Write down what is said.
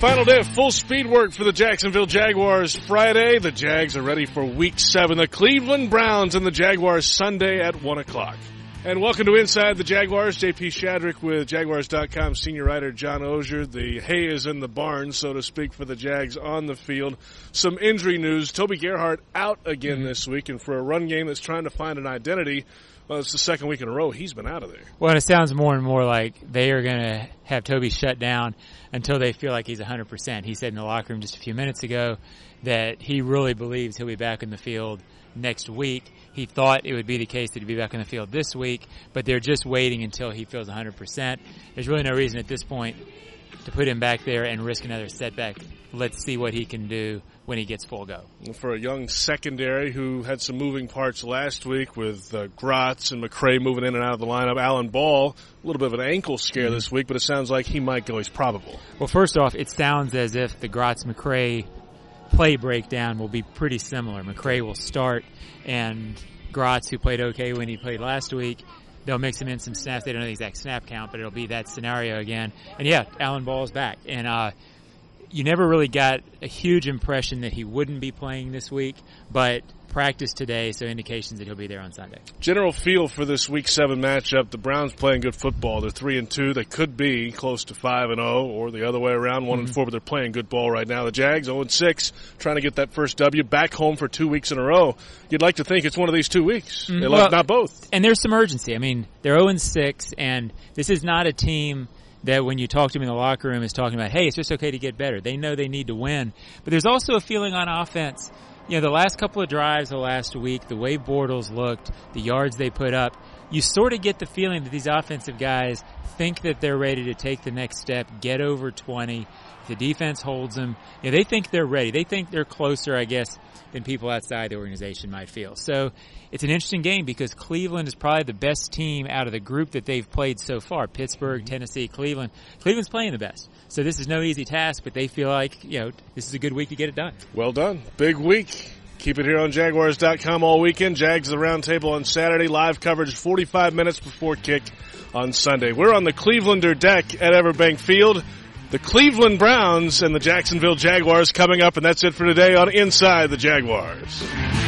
Final day of full speed work for the Jacksonville Jaguars Friday. The Jags are ready for Week 7. The Cleveland Browns and the Jaguars Sunday at 1 o'clock. And welcome to Inside the Jaguars. J.P. Shadrick with Jaguars.com senior writer John Oehser. The hay is in the barn, so to speak, for the Jags on the field. Some injury news. Toby Gerhart out again this week, and for a run game that's trying to find an identity, well, it's the second week in a row he's been out of there. Well, it sounds more and more like they are going to have Toby shut down until they feel like he's 100%. He said in the locker room just a few minutes ago that he really believes he'll be back in the field next week. He thought it would be the case that he'd be back in the field this week, but they're just waiting until he feels 100%. There's really no reason at this point to put him back there and risk another setback. Let's see what he can do when he gets full go. For a young secondary who had some moving parts last week with Gratz and McCray moving in and out of the lineup, Alan Ball, a little bit of an ankle scare this week, but it sounds like he might go. He's probable. Well, first off, it sounds as if the Gratz-McCray play breakdown will be pretty similar. McCray will start, and Gratz, who played okay when he played last week, they'll mix him in some snaps. They don't know the exact snap count, but it'll be that scenario again. And, yeah, Alan Ball is back. And you never really got a huge impression that he wouldn't be playing this week, but practice today, so indications that he'll be there on Sunday. General feel for this Week 7 matchup, the Browns playing good football. They're 3-2. They could be close to 5-0 or the other way around, 1-4, but they're playing good ball right now. The Jags 0-6, trying to get that first W, back home for 2 weeks in a row. You'd like to think it's one of these 2 weeks. Not both. And there's some urgency. I mean, they're 0-6, and this is not a team that when you talk to them in the locker room is talking about, hey, it's just okay to get better. They know they need to win. But there's also a feeling on offense. You know, the last couple of drives of last week, the way Bortles looked, the yards they put up, you sort of get the feeling that these offensive guys think that they're ready to take the next step, get over 20. If the defense holds them, you know, they think they're ready. They think they're closer, I guess, than people outside the organization might feel. So it's an interesting game because Cleveland is probably the best team out of the group that they've played so far. Pittsburgh, Tennessee, Cleveland. Cleveland's playing the best. So this is no easy task, but they feel like, you know, this is a good week to get it done. Well done. Big week. Keep it here on Jaguars.com all weekend. Jags the Roundtable on Saturday. Live coverage 45 minutes before kick on Sunday. We're on the Clevelander deck at Everbank Field. The Cleveland Browns and the Jacksonville Jaguars coming up, and that's it for today on Inside the Jaguars.